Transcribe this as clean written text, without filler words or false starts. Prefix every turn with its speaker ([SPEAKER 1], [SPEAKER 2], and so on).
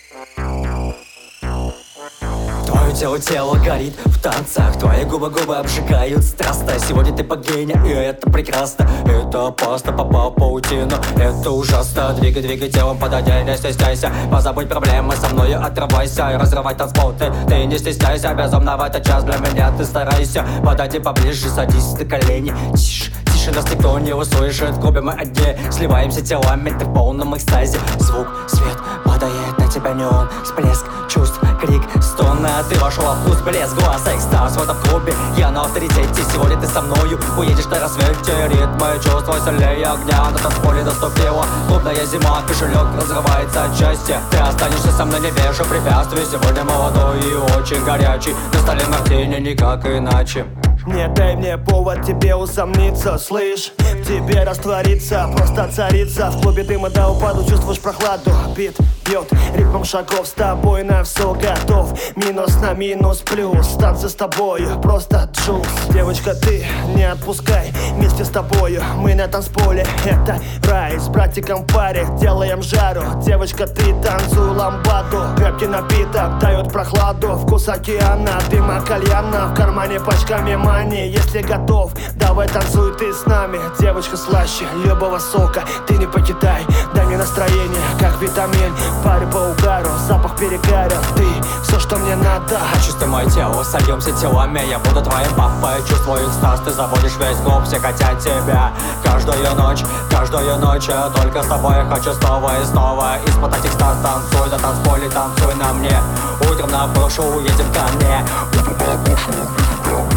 [SPEAKER 1] Твое тело горит в танцах, твои губы обжигают страстно. Сегодня ты богиня, и это прекрасно. Это опасно, попал в паутину, это ужасно. Двигай телом, подойди, не стесняйся. Позабудь проблемы, со мною отрывайся. И разрывай танцпол, ты не стесняйся. Безумно в этот час для меня ты старайся. Подойди поближе, садись на колени. Тише, нас никто не услышит. В клубе мы одни, сливаемся телами, ты в полном экстазе. Звук, свет, падает на тебя неон. Всплеск чувств, крик, стон. А ты вошла в вкус, блеск, глаз, экстаз в этом клубе. Я на авторитете, сегодня ты со мною. Уедешь на рассвете, ритмы, чувства сильнее огня. На танцполе наступила клубная зима. Кошелек разрывается от счастья. Ты останешься со мной, не вижу препятствий. Сегодня молодой и очень горячий. На столе мартини, никак иначе.
[SPEAKER 2] Не дай мне повод тебе усомниться, слышь, в тебе раствориться, просто царица. В клубе дыма до упаду, чувствуешь прохладу. Бит бьет ритмом шагов, с тобой на все готов. Минус на минус плюс, танцы с тобою, просто джуз. Девочка, ты не отпускай, вместе с тобою мы на танцполе. Это рай, с братиком в паре делаем жару. Девочка, ты танцуй ламбаду. Крепкий напиток дает прохладу, вкус океана, дыма кальяна. В кармане пачками мани. Если готов, давай танцуй ты с нами. Девочка слаще любого сока, ты не покидай, дай мне настроение, как витамин. Паре по угару, запах перегарил. Ты все, что мне надо.
[SPEAKER 1] Чувствуй мое тело, сольемся телами. Я буду твоим папой, чувствую экстаз. Ты забудешь весь клуб, все хотят тебя. Каждую ночь, я только с тобой хочу снова и снова испытать экстаз. Танцуй на танцполе, танцуй на мне. Утром на брошу, уедем ко мне.